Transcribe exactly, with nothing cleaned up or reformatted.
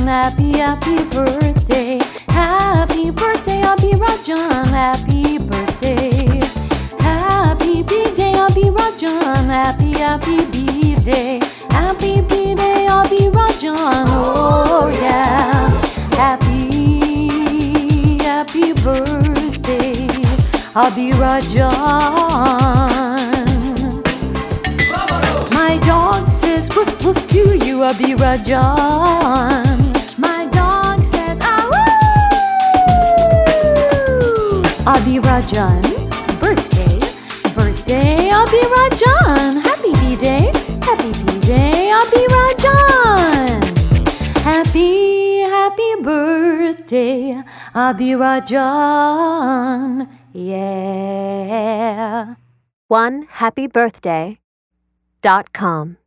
happy, happy birthday. Happy birthday, Abhirajan, happy birthday. Happy B-Day, Abhirajan, happy, happy B-Day. Happy B-Day, Abhirajan, oh yeah. Happy, happy birthday, Abhirajan. My dog says woof woof to you, Abhirajan. My dog says ah woo. Abhirajan, birthday, birthday, Abhirajan. Happy B-Day, happy B-Day, Abhirajan. Happy, happy birthday, Abhirajan. Yeah. One happy birthday dot com